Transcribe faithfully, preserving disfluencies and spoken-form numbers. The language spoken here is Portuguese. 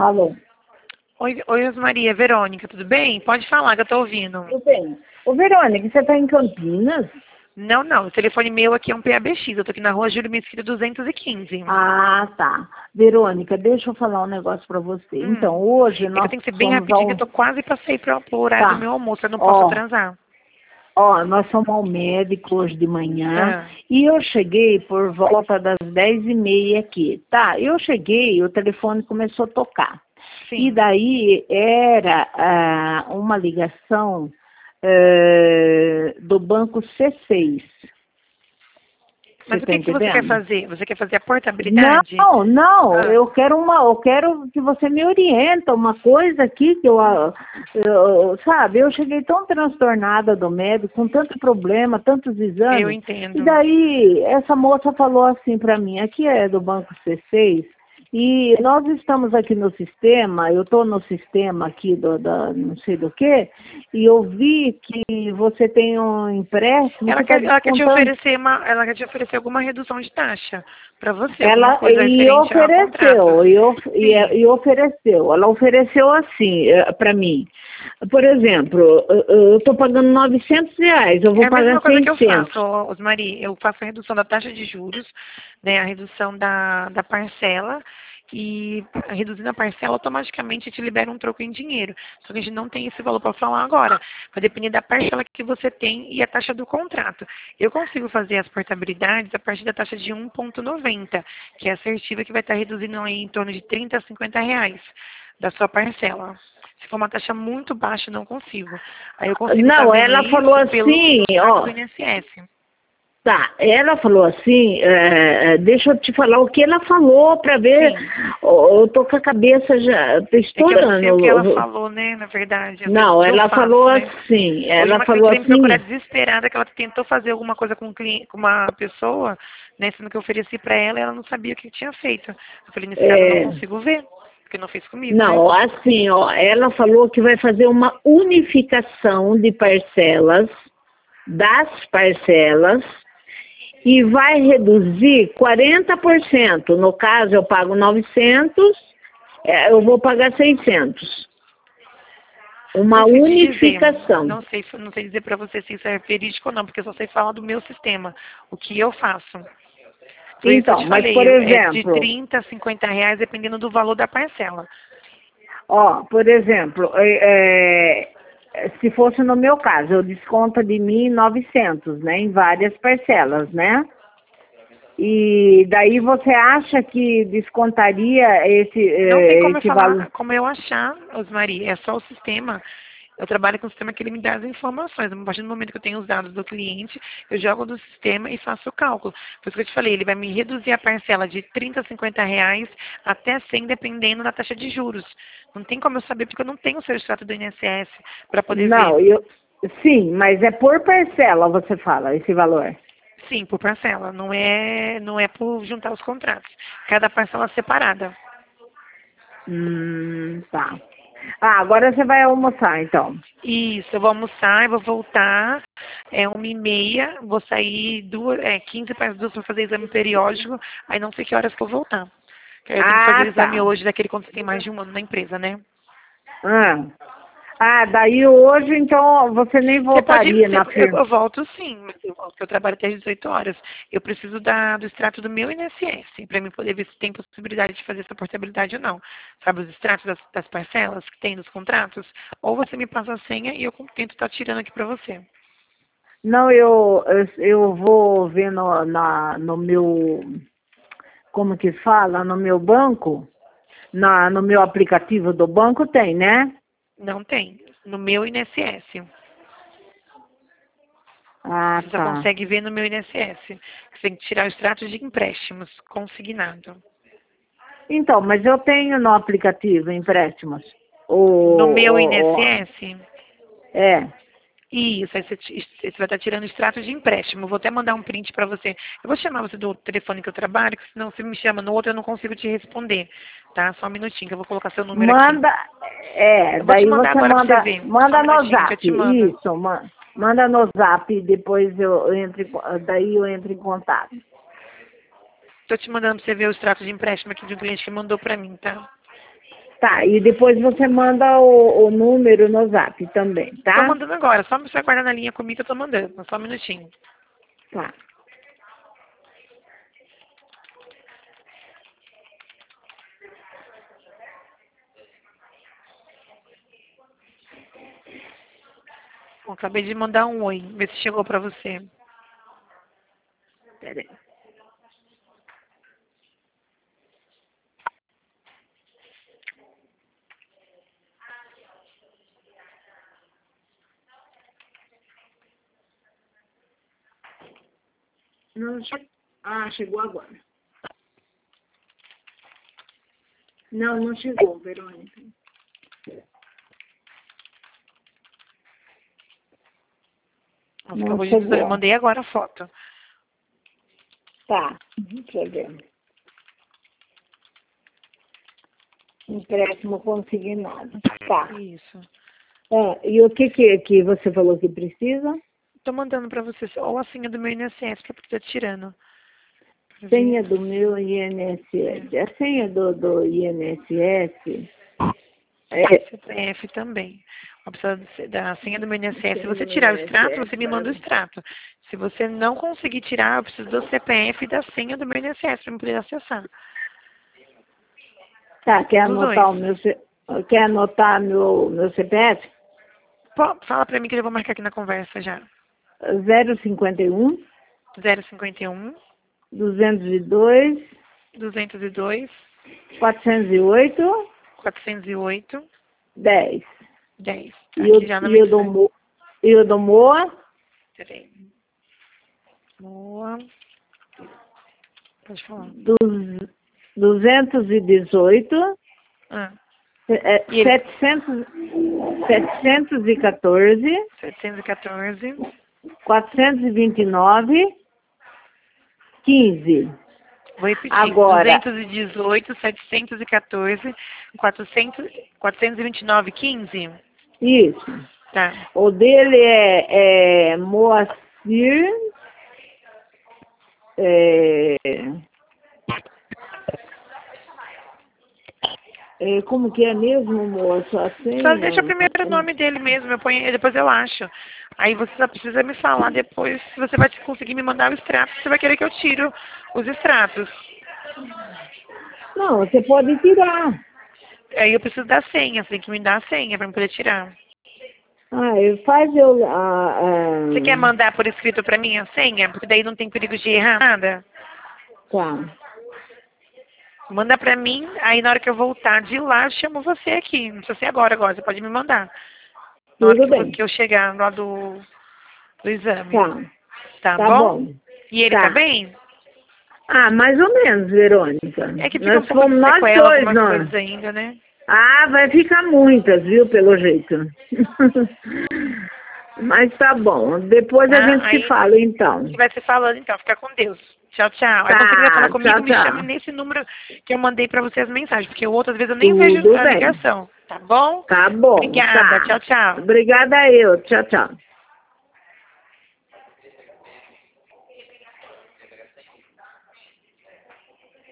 Alô? Oi, oi, Maria, Verônica, tudo bem? Pode falar que eu tô ouvindo. Tudo bem. Ô, Verônica, você está em Campinas? Não, não, o telefone meu aqui é um P A B X, eu tô aqui na rua Júlio Mesquita duzentos e quinze. Ah, tá. Verônica, deixa eu falar um negócio para você. Hum, Então, hoje é que eu nós tenho que ser bem somos rapidinho, que eu ao... tô quase passei pro, pro horário do Tá. meu almoço, eu não posso Ó, atrasar. ó, nós somos ao médico hoje de manhã Ah, e eu cheguei por volta das dez e meia aqui. Tá, eu cheguei, o telefone começou a tocar. E sim. daí era ah, uma ligação eh, do banco C seis. Você Mas o está que que você quer entendendo? fazer? Você quer fazer a portabilidade? Não, não, Ah, eu quero uma, eu quero que você me orienta, uma coisa aqui que eu, ah, eu, sabe, eu cheguei tão transtornada do médico, com tanto problema, tantos eu exames, e entendo. daí essa moça falou assim para mim, aqui é do Banco C seis, e nós estamos aqui no sistema, eu estou no sistema aqui do, da não sei do que, e eu vi que você tem um empréstimo que Ela está quer, ela quer te descontando. oferecer uma, ela quer te oferecer alguma redução de taxa para você, alguma Ela coisa e referente a contratos. ofereceu, e, of, e, Sim. e ofereceu. Ela ofereceu assim para mim. Por exemplo, eu eu estou pagando novecentos reais, eu É vou a pagar mesma coisa que eu faço, seiscentos. ô, Osmari. Eu faço a redução da taxa de juros, né, a redução da, da parcela, e reduzindo a parcela, automaticamente te libera um troco em dinheiro. Só que a gente não tem esse valor para falar agora. Vai depender da parcela que você tem e a taxa do contrato. Eu consigo fazer as portabilidades a partir da taxa de um vírgula noventa, que é assertiva, que vai estar reduzindo aí em torno de trinta a cinquenta reais da sua parcela. Se for uma taxa muito baixa, eu não consigo. Aí eu consigo estar Não, vendo ela falou isso pelo assim, extrato do ó, I N S S. tá, ela falou assim, é, deixa eu te falar o que ela falou para ver, Sim. ó, eu tô com a cabeça já tá É que eu não sei o que ela estourando. falou, né, na verdade. Às vezes o Não, que eu ela falou faço, né? assim, Hoje ela uma cliente falou veio me procurar assim, desesperada que ela tentou fazer alguma coisa com, um cliente, com uma pessoa, né, sendo que eu ofereci para ela e ela não sabia o que tinha feito. Eu falei, nesse caso eu não é, consigo ver, porque não fez comigo, né? não, assim, ó, ela falou que vai fazer uma unificação de parcelas, das parcelas, e vai reduzir quarenta por cento. No caso, eu pago novecentos, é, eu vou pagar seiscentos. Uma Não sei te dizer, unificação. não sei, não sei dizer para você se isso é verídico ou não, porque eu só sei falar do meu sistema, o que eu faço. Foi isso que eu Então, te mas falei, por eu- é de exemplo, trinta a cinquenta reais, dependendo do valor da parcela. ó, por exemplo, é, é, se fosse no meu caso, eu desconto de mim novecentos, né, em várias parcelas, né? E daí você acha que descontaria esse, Não tem eh, como eu esse valor? falar, como eu achar, Osmari, é só o sistema. Eu trabalho com o sistema que ele me dá as informações. A partir do momento que eu tenho os dados do cliente, eu jogo do sistema e faço o cálculo. Por isso que eu te falei, ele vai me reduzir a parcela de trinta a cinquenta reais até cem, dependendo da taxa de juros. Não tem como eu saber, porque eu não tenho o seu extrato do I N S S para poder ver. Não, eu, sim, mas é por parcela, você fala, esse valor. Sim, por parcela, não é, não é por juntar os contratos. Cada parcela separada. Hum, tá. Ah, agora você vai almoçar, então. Isso, eu vou almoçar, eu vou voltar, é uma e meia, vou sair duas, é, quinze para as duas para fazer exame periódico, aí não sei que horas que eu vou voltar. Que aí eu tenho que fazer Ah, o exame tá. hoje daquele quando você tem mais de um ano na empresa, né? Ah, ah, daí hoje, então, você nem Você pode, voltaria você- na eu, firma. eu volto sim, mas eu, volto, eu trabalho até às dezoito horas. Eu preciso da, do extrato do meu I N S S, para mim poder ver se tem possibilidade de fazer essa portabilidade ou não. Sabe os extratos das, das parcelas que tem nos contratos? Ou você me passa a senha e eu tento estar tirando aqui para você. Não, eu, eu, eu vou ver no, na, no meu, como que fala, no meu banco, na, no meu aplicativo do banco tem, né? Não tem. No meu I N S S. Ah, Você só tá. consegue ver no meu I N S S. Você tem que tirar o extrato de empréstimos consignado. Então, mas eu tenho no aplicativo empréstimos. O, No meu o, o- I N S S, é. isso, aí você, ti- você vai estar tirando o extrato de empréstimo. Vou até mandar um print para você. Eu vou chamar você do telefone que eu trabalho, que senão você me chama no outro eu não consigo te responder. Tá? Só um minutinho que eu vou colocar seu número aqui. Manda, é, Eu vou te daí mandar você agora para você manda, ver. Só um manda no minutinho que eu zap, te mando. isso, ma- manda no zap, depois eu entro, em co- daí eu entro em contato. Estou te mandando para você ver o extrato de empréstimo aqui de um cliente que mandou para mim, tá? Tá, e depois você manda o, o número no zap também, tá? Tô mandando agora, só você aguardar na linha comigo que eu tô mandando, só um minutinho. Tá. Bom, acabei de mandar um oi, ver se chegou pra você. Peraí. Não che... Ah, chegou agora. Não, não chegou, Verônica. Nossa, Não acabou de chegou. dizer, eu mandei agora a foto. Tá, deixa eu ver. Empréstimo consignado. Tá. Isso. É, e o que, que que você falou que precisa? Tô mandando pra você ou a senha do meu I N S S pra poder tirando. Pra Senha ver. do meu I N S S. A senha do, do I N S S é C P F também. Ó, precisa do- da senha do meu I N S S. Se você tirar o extrato, você me manda o extrato. Se você não conseguir tirar, eu preciso do C P F e da senha do meu I N S S para eu poder acessar. Tá, quer Dos anotar o dois. meu C- quer anotar meu, meu C P F? Pô, fala pra mim que eu vou marcar aqui na conversa já. zero cinquenta e um, zero cinquenta e um, duzentos e dois, duzentos e dois, quatrocentos e oito, quatrocentos e oito, dez. dez. E o, Aqui já na e o do, mensagem. Mo- e o do Moa, Peraí. Boa. Pode falar. dos, duzentos e dezoito, Ah, é, e ele? setecentos, setecentos e quatorze, setecentos e quatorze. quatrocentos e vinte e nove, quinze. Vou repetir. Agora, duzentos e dezoito, setecentos e quatorze, quatrocentos, quatrocentos e vinte e nove, quinze. isso. Tá. O dele é, é Moacir. É, é, como que é mesmo, moço? A Só deixa o senha? primeiro nome dele mesmo, eu ponho, depois eu acho. Aí você só precisa me falar depois se você vai conseguir me mandar o extrato, você vai querer que eu tiro os extratos. Não, você pode tirar. Aí eu preciso da senha, você tem que me dar a senha pra eu poder tirar. Ah, eu- faz eu. Ah, ah, Você quer mandar por escrito pra mim a senha? Porque daí não tem perigo de errar nada. tá. Manda pra mim, aí na hora que eu voltar de lá, eu chamo você aqui. Não precisa ser agora, agora, você pode me mandar. Na hora Tudo que eu, bem. que eu chegar lá do, do exame. Tá. Tá Tá bom? bom. E ele tá Tá. bem? Ah, mais ou menos, Verônica. É que fica um Nós pouco de fomos nós sequela, dois, algumas não. coisas ainda, né? Ah, vai ficar muitas, viu, pelo jeito. Mas tá bom. Depois a Tá? gente se Aí fala, então. a gente vai se falando então. Fica com Deus. Tchau, tchau. Aí quando você quiser falar Tá, comigo, tchau, me chame tchau. nesse número que eu mandei pra você as mensagens. Porque outras vezes eu nem vejo Tudo a bem. ligação. Tá bom? Tá bom, Obrigada. tá. Tchau, tchau. Obrigada eu. Tchau, tchau.